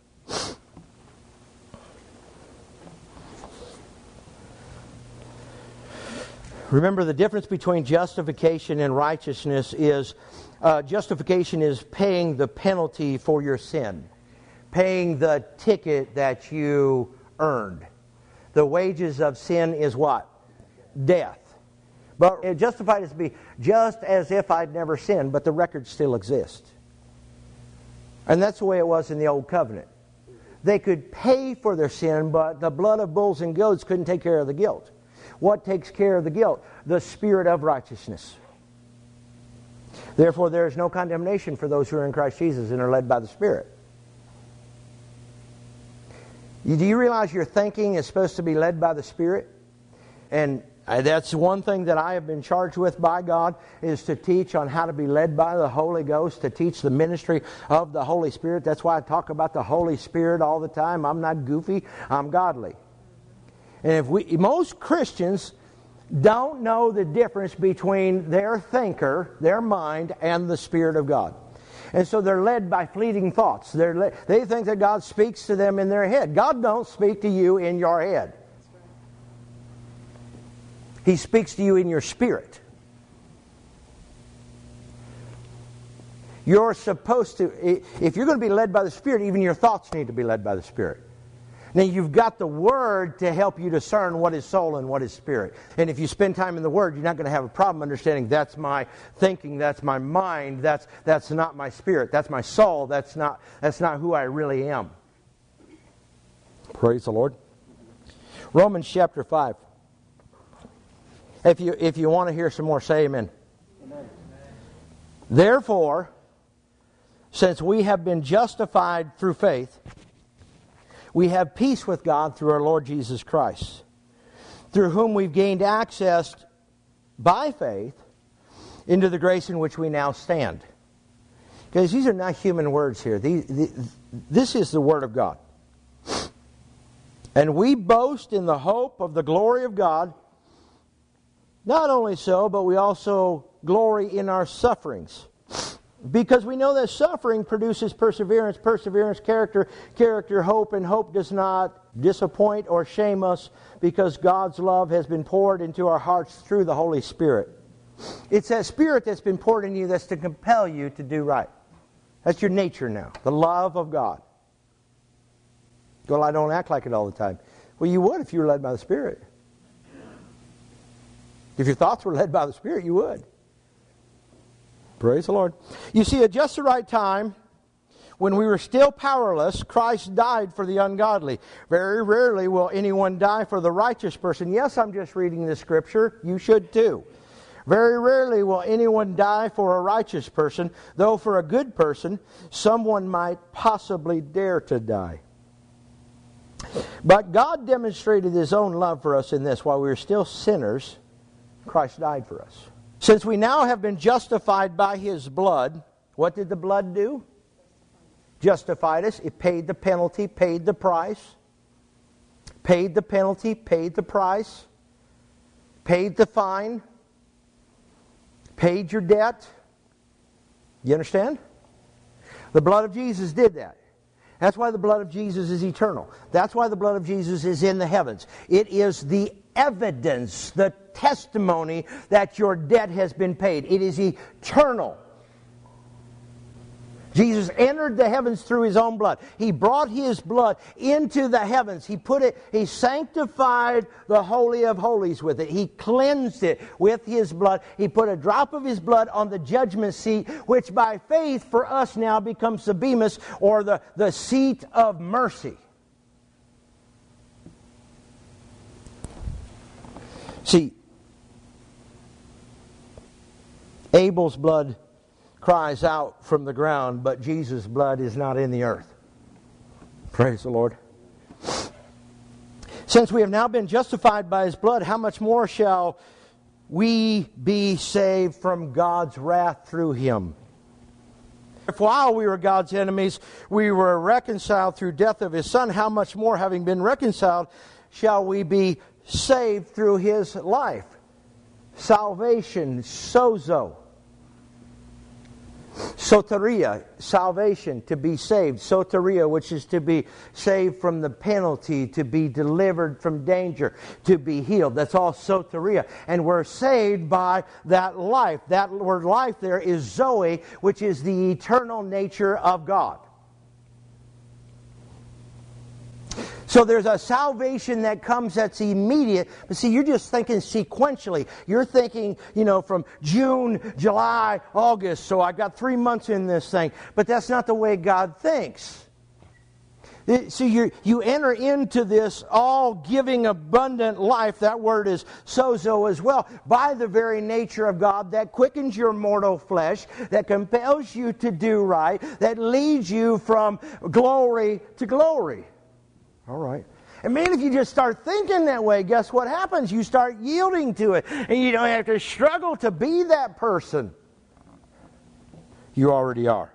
Remember, the difference between justification and righteousness is uh, justification is paying the penalty for your sin, paying the ticket that you earned. The wages of sin is what? Death. But it justified is to be just as if I'd never sinned, but the record still exists. And that's the way it was in the Old Covenant. They could pay for their sin, but the blood of bulls and goats couldn't take care of the guilt. What takes care of the guilt? The Spirit of righteousness. Therefore, there is no condemnation for those who are in Christ Jesus and are led by the Spirit. Do you realize your thinking is supposed to be led by the Spirit? And that's one thing that I have been charged with by God, is to teach on how to be led by the Holy Ghost, to teach the ministry of the Holy Spirit. That's why I talk about the Holy Spirit all the time. I'm not goofy, I'm godly. And if we, most Christians don't know the difference between their thinker, their mind, and the Spirit of God. And so they're led by fleeting thoughts. They're le- they think that God speaks to them in their head. God don't speak to you in your head. He speaks to you in your spirit. You're supposed to, if you're going to be led by the Spirit, even your thoughts need to be led by the Spirit. Now, you've got the Word to help you discern what is soul and what is spirit. And if you spend time in the Word, you're not going to have a problem understanding that's my thinking, that's my mind, that's that's not my spirit, that's my soul, that's not that's not who I really am. Praise the Lord. Romans chapter five. If you if you want to hear some more, say amen. Amen. Therefore, since we have been justified through faith, we have peace with God through our Lord Jesus Christ, through whom we've gained access by faith into the grace in which we now stand. Because these are not human words here. These, this is the Word of God. And we boast in the hope of the glory of God. Not only so, but we also glory in our sufferings. Because we know that suffering produces perseverance, perseverance, character, character, hope, and hope does not disappoint or shame us, because God's love has been poured into our hearts through the Holy Spirit. It's that Spirit that's been poured in you that's to compel you to do right. That's your nature now, the love of God. Well, I don't act like it all the time. Well, you would if you were led by the Spirit. If your thoughts were led by the Spirit, you would. Praise the Lord. You see, at just the right time, when we were still powerless, Christ died for the ungodly. Very rarely will anyone die for the righteous person. Yes, I'm just reading the scripture. You should too. Very rarely will anyone die for a righteous person, though for a good person, someone might possibly dare to die. But God demonstrated His own love for us in this. While we were still sinners, Christ died for us. Since we now have been justified by His blood, what did the blood do? Justified us. It paid the penalty, paid the price. Paid the penalty, paid the price. Paid the fine. Paid your debt. You understand? The blood of Jesus did that. That's why the blood of Jesus is eternal. That's why the blood of Jesus is in the heavens. It is the evidence, the testimony that your debt has been paid. It is eternal. Jesus entered the heavens through His own blood. He brought His blood into the heavens. He put it, He sanctified the Holy of Holies with it. He cleansed it with His blood. He put a drop of His blood on the judgment seat, which by faith for us now becomes the Bema, or the, the seat of mercy. See, Abel's blood cries out from the ground, but Jesus' blood is not in the earth. Praise the Lord. Since we have now been justified by His blood, how much more shall we be saved from God's wrath through Him? If while we were God's enemies, we were reconciled through death of His Son, how much more, having been reconciled, shall we be saved through His life? Salvation, sozo. Soteria, salvation, to be saved. Soteria, which is to be saved from the penalty, to be delivered from danger, to be healed. That's all soteria. And we're saved by that life. That word life there is Zoe, which is the eternal nature of God. So there's a salvation that comes that's immediate. But see, you're just thinking sequentially. You're thinking, you know, from June, July, August. So I got three months in this thing. But that's not the way God thinks. So you you enter into this all-giving, abundant life. That word is sozo as well. By the very nature of God that quickens your mortal flesh, that compels you to do right, that leads you from glory to glory. All right. And man, if you just start thinking that way, guess what happens? You start yielding to it. And you don't have to struggle to be that person. You already are.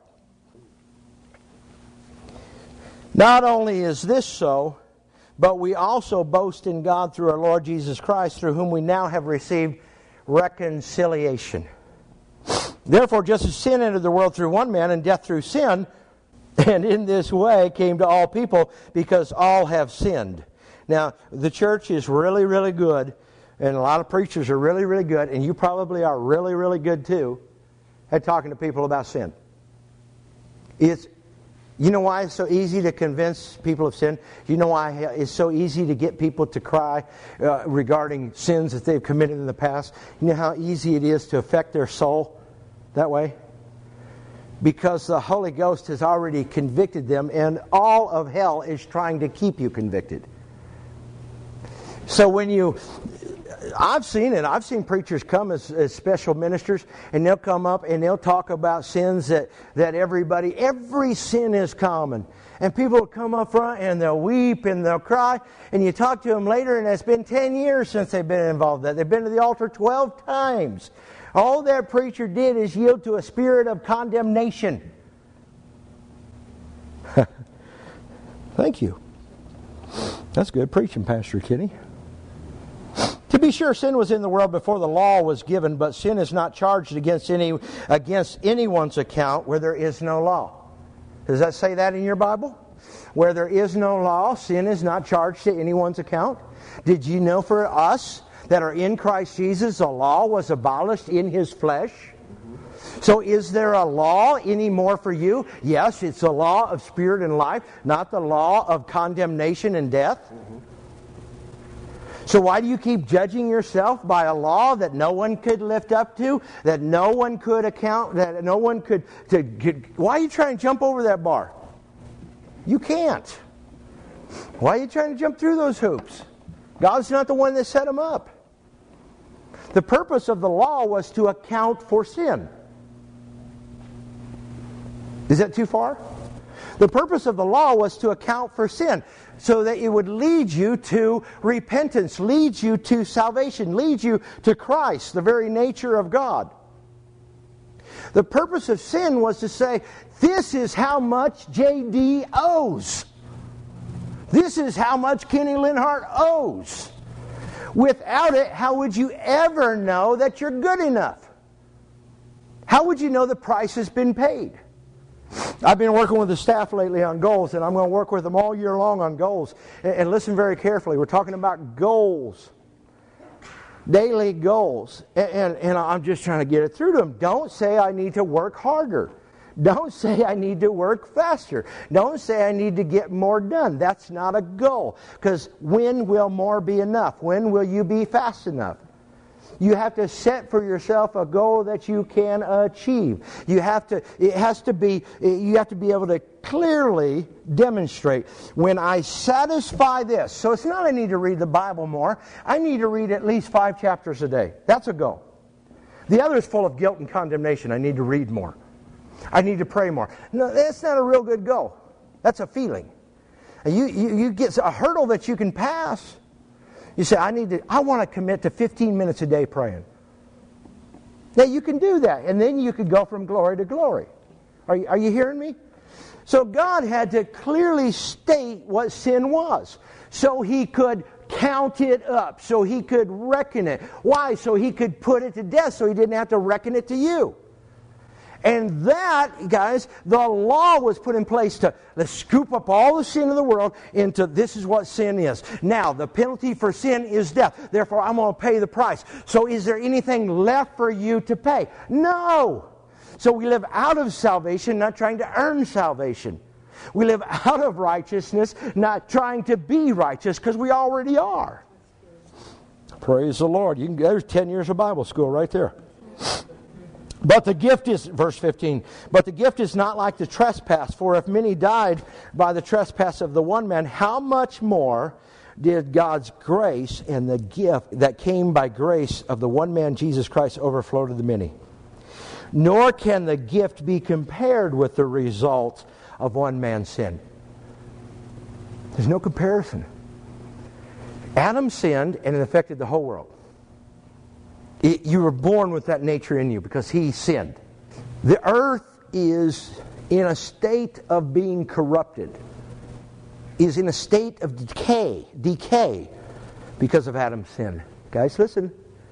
Not only is this so, but we also boast in God through our Lord Jesus Christ, through whom we now have received reconciliation. Therefore, just as sin entered the world through one man, and death through sin, and in this way came to all people, because all have sinned. Now, the church is really, really good, and a lot of preachers are really, really good, and you probably are really, really good too, at talking to people about sin. It's, you know why it's so easy to convince people of sin? You know why it's so easy to get people to cry uh, regarding sins that they've committed in the past? You know how easy it is to affect their soul that way? Because the Holy Ghost has already convicted them, and all of hell is trying to keep you convicted. So when you, I've seen it, I've seen preachers come as, as special ministers, and they'll come up and they'll talk about sins that, that everybody, every sin is common. And people will come up front and they'll weep and they'll cry, and you talk to them later, and it's been ten years since they've been involved in that. They've been to the altar twelve times. All that preacher did is yield to a spirit of condemnation. Thank you. That's good preaching, Pastor Kenny. To be sure, sin was in the world before the law was given, but sin is not charged against any against anyone's account where there is no law. Does that say that in your Bible? Where there is no law, sin is not charged to anyone's account. Did you know for us that are in Christ Jesus, the law was abolished in His flesh? So is there a law anymore for you? Yes, it's a law of spirit and life, not the law of condemnation and death. So why do you keep judging yourself by a law that no one could lift up to, that no one could account, that no one could... To, could why are you trying to jump over that bar? You can't. Why are you trying to jump through those hoops? God's not the one that set them up. The purpose of the law was to account for sin. Is that too far? The purpose of the law was to account for sin, so that it would lead you to repentance, lead you to salvation, lead you to Christ, the very nature of God. The purpose of sin was to say, this is how much J D owes. This is how much Kenny Linhart owes. Without it, how would you ever know that you're good enough? How would you know the price has been paid? I've been working with the staff lately on goals, and I'm going to work with them all year long on goals. And listen very carefully. We're talking about goals. Daily goals. And, and, and I'm just trying to get it through to them. Don't say I need to work harder. Don't say I need to work faster. Don't say I need to get more done. That's not a goal. Because when will more be enough? When will you be fast enough? You have to set for yourself a goal that you can achieve. You have to, it has to be, you have to be able to clearly demonstrate, when I satisfy this. So it's not I need to read the Bible more. I need to read at least five chapters a day. That's a goal. The other is full of guilt and condemnation. I need to read more. I need to pray more. No, that's not a real good goal. That's a feeling. And you, you, you get a hurdle that you can pass. You say, I need to, I want to commit to fifteen minutes a day praying. Now you can do that, and then you could go from glory to glory. Are you, are you hearing me? So God had to clearly state what sin was, so He could count it up, so He could reckon it. Why? So He could put it to death, so He didn't have to reckon it to you. And that, guys, the law was put in place to let's scoop up all the sin of the world into this is what sin is. Now, the penalty for sin is death. Therefore, I'm going to pay the price. So is there anything left for you to pay? No. So we live out of salvation, not trying to earn salvation. We live out of righteousness, not trying to be righteous, because we already are. Praise the Lord. You can, there's ten years of Bible school right there. But the gift is, verse fifteen, but the gift is not like the trespass. For if many died by the trespass of the one man, how much more did God's grace and the gift that came by grace of the one man, Jesus Christ, overflow to the many? Nor can the gift be compared with the result of one man's sin. There's no comparison. Adam sinned and it affected the whole world. It, you were born with that nature in you because he sinned. The earth is in a state of being corrupted, is in a state of decay, decay because of Adam's sin. Guys, listen.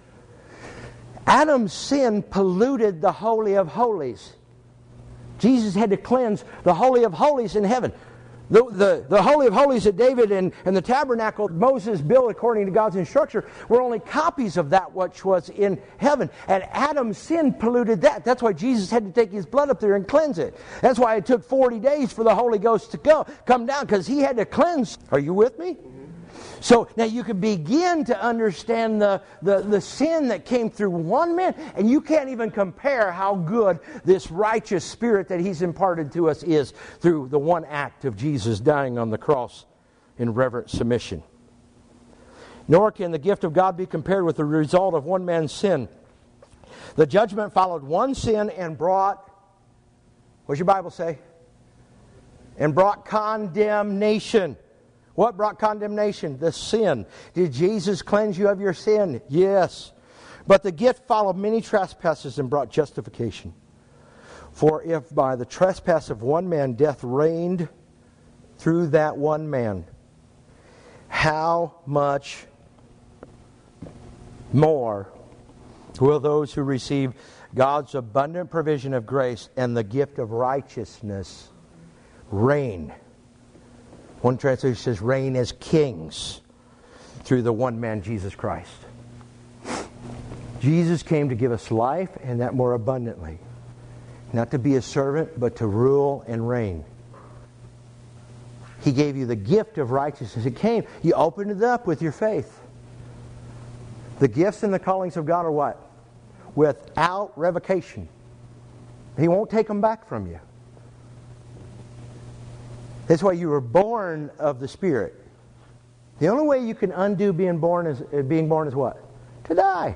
Adam's sin polluted the Holy of Holies. Jesus had to cleanse the Holy of Holies in heaven. The, the, the Holy of Holies that David and, and the tabernacle Moses built according to God's instruction were only copies of that which was in heaven. And Adam's sin polluted that. That's why Jesus had to take his blood up there and cleanse it. That's why it took forty days for the Holy Ghost to go, come down, because he had to cleanse. Are you with me? So now you can begin to understand the, the, the sin that came through one man, and you can't even compare how good this righteous spirit that he's imparted to us is through the one act of Jesus dying on the cross in reverent submission. Nor can the gift of God be compared with the result of one man's sin. The judgment followed one sin and brought, what's your Bible say? And brought condemnation. What brought condemnation? The sin. Did Jesus cleanse you of your sin? Yes. But the gift followed many trespasses and brought justification. For if by the trespass of one man death reigned through that one man, how much more will those who receive God's abundant provision of grace and the gift of righteousness reign? One translation says, reign as kings through the one man, Jesus Christ. Jesus came to give us life, and that more abundantly. Not to be a servant, but to rule and reign. He gave you the gift of righteousness. It came. You opened it up with your faith. The gifts and the callings of God are what? Without revocation. He won't take them back from you. That's why you were born of the Spirit. The only way you can undo being born is being born is what? To die.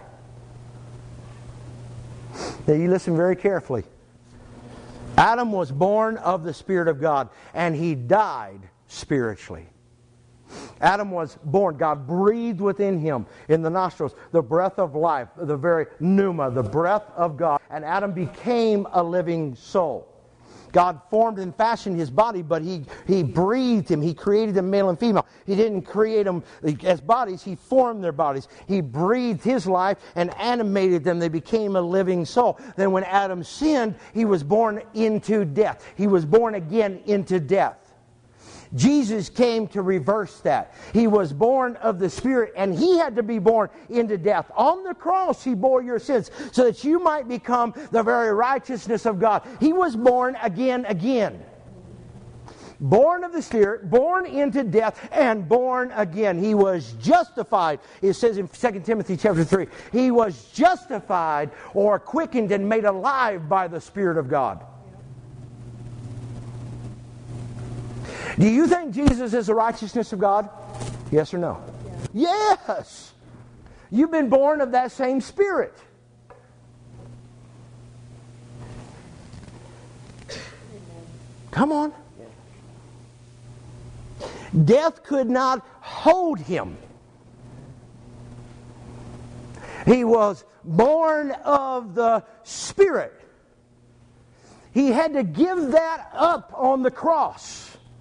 Now you listen very carefully. Adam was born of the Spirit of God, and he died spiritually. Adam was born. God breathed within him in the nostrils the breath of life, the very pneuma, the breath of God. And Adam became a living soul. God formed and fashioned his body, but he, he breathed him. He created them male and female. He didn't create them as bodies. He formed their bodies. He breathed his life and animated them. They became a living soul. Then when Adam sinned, he was born into death. He was born again into death. Jesus came to reverse that. He was born of the Spirit, and he had to be born into death. On the cross, he bore your sins so that you might become the very righteousness of God. He was born again, again. Born of the Spirit, born into death, and born again. He was justified. It says in Second Timothy chapter three, he was justified or quickened and made alive by the Spirit of God. Do you think Jesus is the righteousness of God? Yes or no? Yeah. Yes. You've been born of that same Spirit. Come on. Death could not hold him. He was born of the Spirit. He had to give that up on the cross.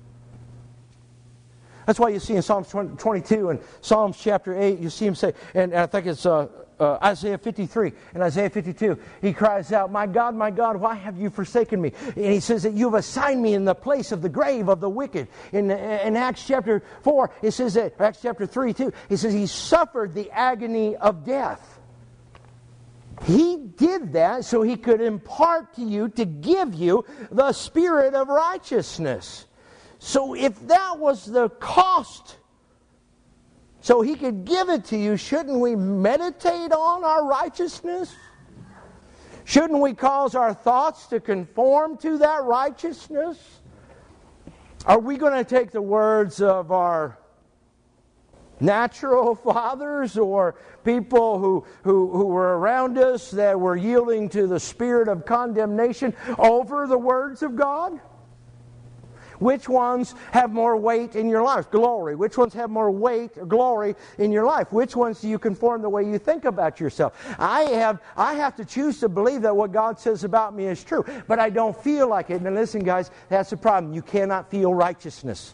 That's why you see in Psalms twenty-two and Psalms chapter eight, you see him say, and I think it's uh, uh, Isaiah fifty-three and Isaiah fifty-two, he cries out, "My God, my God, why have you forsaken me?" And he says that you've assigned me in the place of the grave of the wicked. In, in Acts chapter four, it says that, Acts chapter three too, he says he suffered the agony of death. He did that so he could impart to you, to give you the Spirit of righteousness. So if that was the cost, so he could give it to you, shouldn't we meditate on our righteousness? Shouldn't we cause our thoughts to conform to that righteousness? Are we going to take the words of our natural fathers or people who, who, who were around us that were yielding to the spirit of condemnation over the words of God? Which ones have more weight in your life? Glory. Which ones have more weight or glory in your life? Which ones do you conform the way you think about yourself? I have I have to choose to believe that what God says about me is true, but I don't feel like it. And listen, guys, that's the problem. You cannot feel righteousness.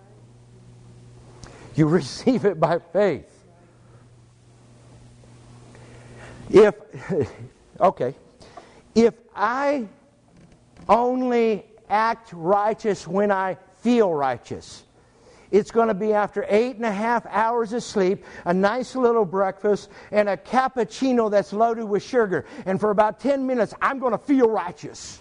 You receive it by faith. If, okay, if I only act righteous when I feel righteous, it's going to be after eight and a half hours of sleep, a nice little breakfast, and a cappuccino that's loaded with sugar. And for about ten minutes, I'm going to feel righteous.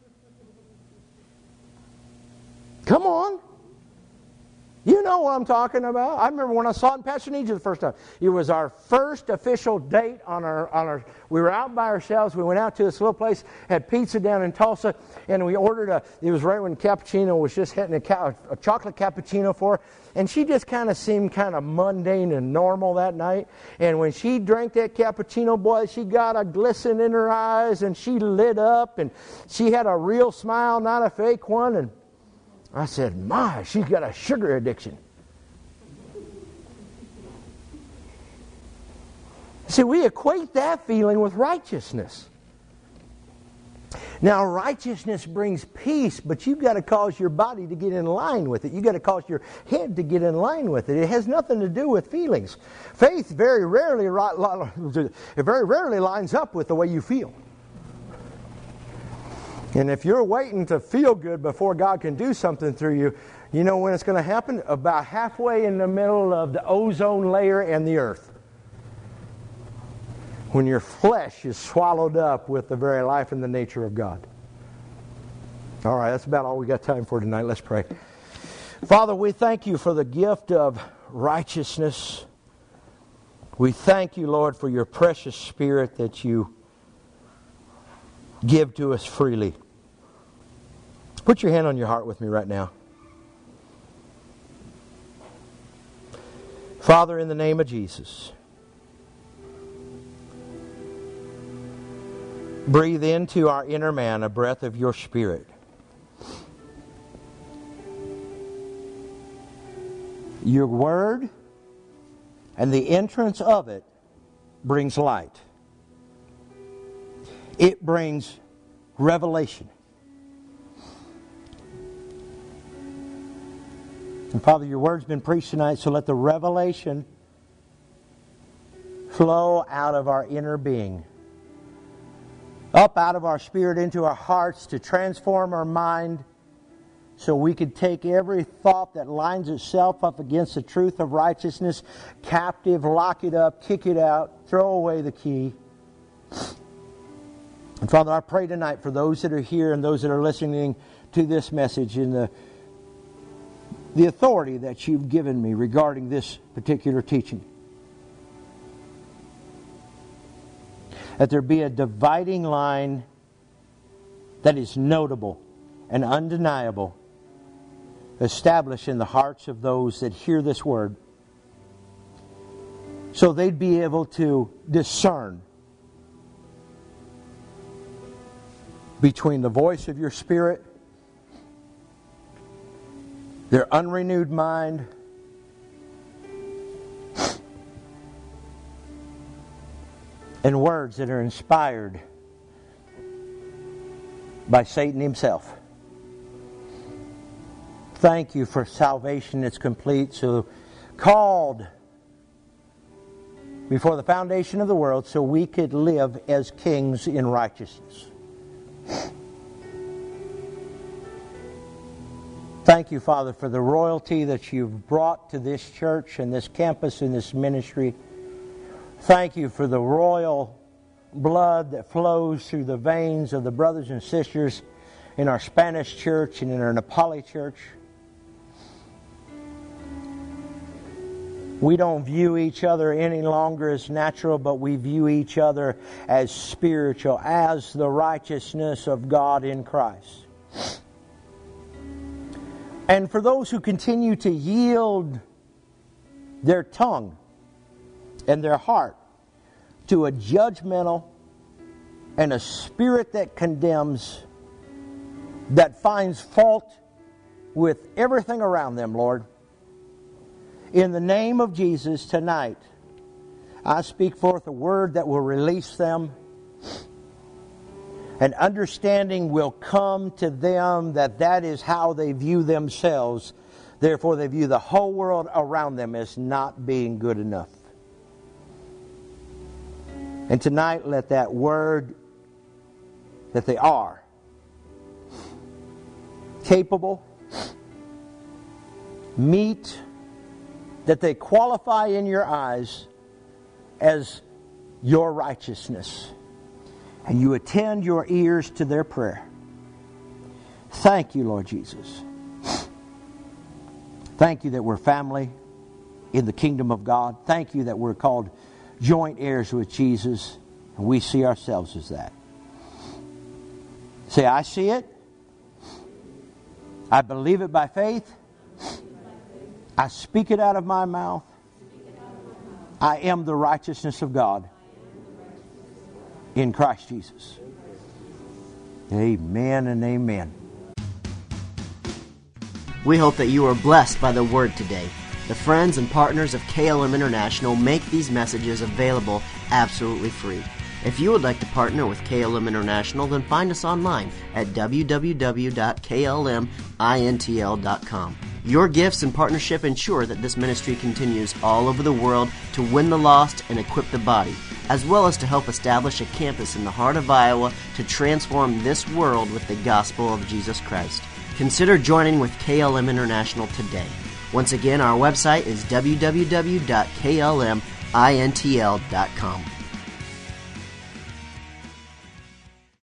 Come on. You know what I'm talking about. I remember when I saw it in Pasadena the first time. It was our first official date on our on our. We were out by ourselves. We went out to this little place, had pizza down in Tulsa, and we ordered a. It was right when cappuccino was just hitting a, ca, a chocolate cappuccino for her, and she just kind of seemed kind of mundane and normal that night. And when she drank that cappuccino, boy, she got a glisten in her eyes, and she lit up, and she had a real smile, not a fake one, and I said, my, she's got a sugar addiction. See, we equate that feeling with righteousness. Now, righteousness brings peace, but you've got to cause your body to get in line with it. You've got to cause your head to get in line with it. It has nothing to do with feelings. Faith very rarely, it very rarely lines up with the way you feel. And if you're waiting to feel good before God can do something through you, you know when it's going to happen? About halfway in the middle of the ozone layer and the earth. When your flesh is swallowed up with the very life and the nature of God. All right, that's about all we got time for tonight. Let's pray. Father, we thank you for the gift of righteousness. We thank you, Lord, for your precious Spirit that you give to us freely. Put your hand on your heart with me right now. Father, in the name of Jesus, breathe into our inner man a breath of your Spirit. Your word and the entrance of it brings light. It brings revelation. And Father, your word's been preached tonight, so let the revelation flow out of our inner being, up out of our spirit into our hearts to transform our mind so we could take every thought that lines itself up against the truth of righteousness captive, lock it up, kick it out, throw away the key. And Father, I pray tonight for those that are here and those that are listening to this message in the the authority that you've given me regarding this particular teaching. That there be a dividing line that is notable and undeniable established in the hearts of those that hear this word, so they'd be able to discern between the voice of your Spirit, their unrenewed mind, and words that are inspired by Satan himself. Thank you for salvation that's complete, so called before the foundation of the world so we could live as kings in righteousness. Thank you, Father, for the royalty that you've brought to this church and this campus and this ministry. Thank you for the royal blood that flows through the veins of the brothers and sisters in our Spanish church and in our Nepali church. We don't view each other any longer as natural, but we view each other as spiritual, as the righteousness of God in Christ. And for those who continue to yield their tongue and their heart to a judgmental and a spirit that condemns, that finds fault with everything around them, Lord, in the name of Jesus tonight, I speak forth a word that will release them. And understanding will come to them that that is how they view themselves. Therefore, they view the whole world around them as not being good enough. And tonight, let that word that they are capable, meet, that they qualify in your eyes as your righteousness. And you attend your ears to their prayer. Thank you, Lord Jesus. Thank you that we're family in the kingdom of God. Thank you that we're called joint heirs with Jesus. And we see ourselves as that. Say, I see it. I believe it by faith. I speak it out of my mouth. I am the righteousness of God in Christ Jesus. Amen and amen. We hope that you are blessed by the word today. The friends and partners of K L M International make these messages available absolutely free. If you would like to partner with K L M International, then find us online at w w w dot k l m intl dot com. Your gifts and partnership ensure that this ministry continues all over the world to win the lost and equip the body, as well as to help establish a campus in the heart of Iowa to transform this world with the gospel of Jesus Christ. Consider joining with K L M International today. Once again, our website is w w w dot k l m intl dot com.